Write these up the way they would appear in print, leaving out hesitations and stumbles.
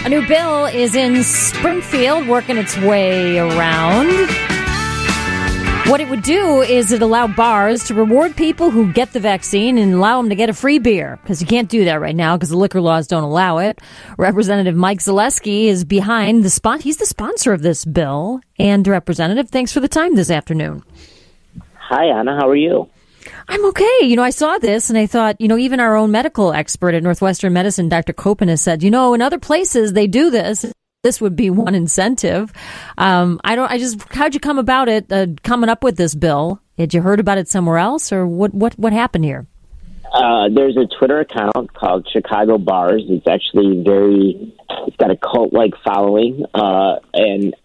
A new bill is in Springfield, working its way around. What it would do is it allow bars to reward people who get the vaccine and allow them to get a free beer, because you can't do that right now because the liquor laws don't allow it. Representative Mike Zaleski is behind the spot. He's the sponsor of this bill. And Representative, thanks for the time this afternoon. Hi, Anna. How are you? I'm okay. I saw this and I thought, even our own medical expert at Northwestern Medicine, Dr. Copen, has said, in other places they do this. This would be one incentive. How'd you come about it, coming up with this bill? Had you heard about it somewhere else, or what happened here? There's a Twitter account called Chicago Bars. It's actually it's got a cult-like following. And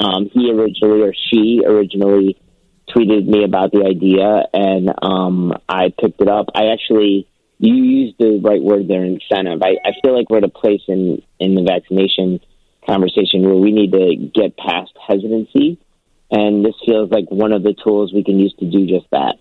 she originally tweeted me about the idea, and I picked it up. You used the right word there, incentive. I feel like we're at a place in the vaccination conversation where we need to get past hesitancy, and this feels like one of the tools we can use to do just that.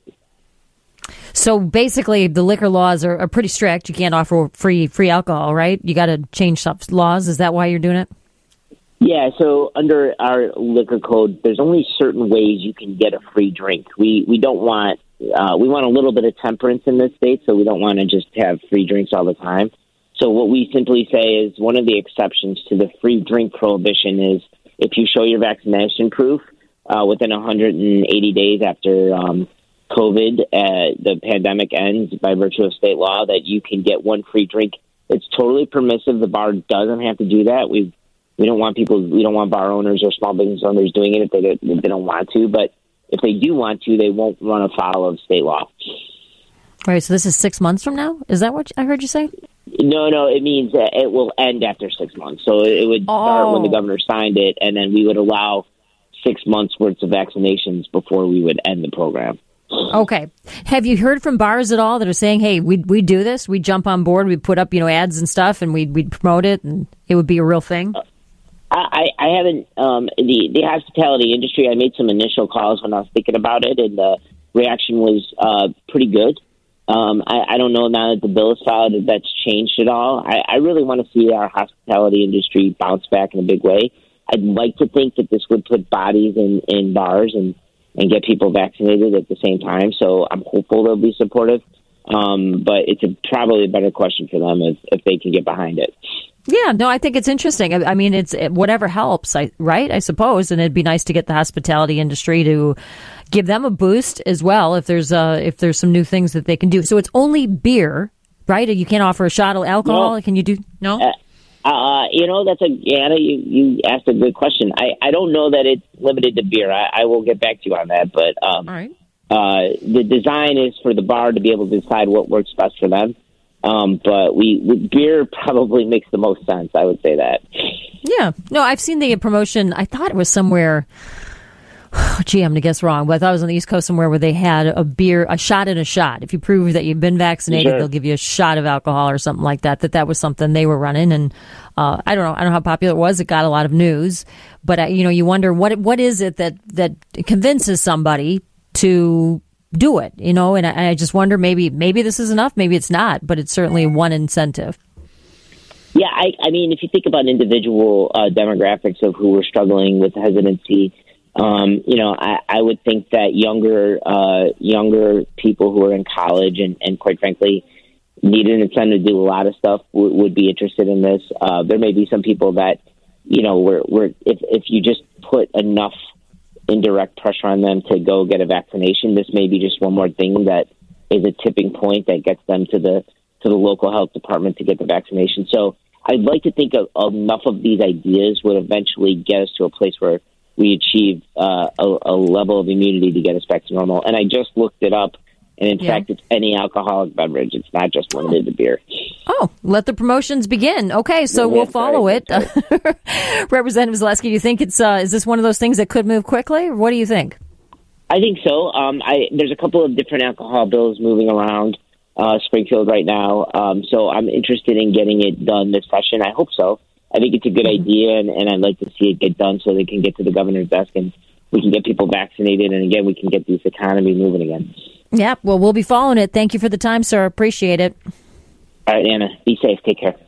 So basically, the liquor laws are pretty strict. You can't offer free alcohol, right? You got to change some laws. Is that why you're doing it? Yeah, so under our liquor code, there's only certain ways you can get a free drink. We don't want we want a little bit of temperance in this state, so we don't want to just have free drinks all the time. So what we simply say is one of the exceptions to the free drink prohibition is if you show your vaccination proof within 180 days after COVID, the pandemic ends by virtue of state law, that you can get one free drink. It's totally permissive. The bar doesn't have to do that. We don't want bar owners or small business owners doing it if they don't want to. But if they do want to, they won't run afoul of state law. All right, so this is 6 months from now? Is that what I heard you say? No, it means that it will end after 6 months. So it would start when the governor signed it, and then we would allow 6 months' worth of vaccinations before we would end the program. Okay. Have you heard from bars at all that are saying, hey, we do this, we jump on board, we put up ads and stuff, and we'd promote it, and it would be a real thing? I haven't. The hospitality industry, I made some initial calls when I was thinking about it, and the reaction was pretty good. I don't know now that the bill is filed if that's changed at all. I really want to see our hospitality industry bounce back in a big way. I'd like to think that this would put bodies in bars and get people vaccinated at the same time. So I'm hopeful they'll be supportive. But it's probably a better question for them if they can get behind it. Yeah, no, I think it's interesting. I mean, it's whatever helps, right? I suppose, and it'd be nice to get the hospitality industry to give them a boost as well if there's some new things that they can do. So it's only beer, right? You can't offer a shot of alcohol. No. Can you do no? That's Anna. You asked a good question. I don't know that it's limited to beer. I will get back to you on that. But all right. The design is for the bar to be able to decide what works best for them. But beer probably makes the most sense. I would say that. Yeah. No, I've seen the promotion. I thought it was somewhere. Gee, I'm going to guess wrong, but I thought it was on the East Coast somewhere where they had a shot in a shot. If you prove that you've been vaccinated, They'll give you a shot of alcohol or something like that. That was something they were running. And I don't know how popular it was. It got a lot of news. But, you wonder what is it that convinces somebody to do it, and I just wonder maybe this is enough, maybe it's not, but it's certainly one incentive. Yeah, I mean, if you think about individual demographics of who are struggling with hesitancy, I would think that younger people who are in college and quite frankly need an incentive to do a lot of stuff would be interested in this. There may be some people that, if you just put enough indirect pressure on them to go get a vaccination, this may be just one more thing that is a tipping point that gets them to the local health department to get the vaccination. So I'd like to think of enough of these ideas would eventually get us to a place where we achieve a level of immunity to get us back to normal. And I just looked it up, and in fact, it's any alcoholic beverage. It's not just limited to beer. Oh, let the promotions begin. Okay, so we'll follow it. Right. Representative Zaleski, you think is this one of those things that could move quickly? Or what do you think? I think so. There's a couple of different alcohol bills moving around Springfield right now. So I'm interested in getting it done this session. I hope so. I think it's a good idea, and I'd like to see it get done so they can get to the governor's desk and we can get people vaccinated. And again, we can get this economy moving again. Yeah, well, we'll be following it. Thank you for the time, sir. Appreciate it. All right, Anna. Be safe. Take care.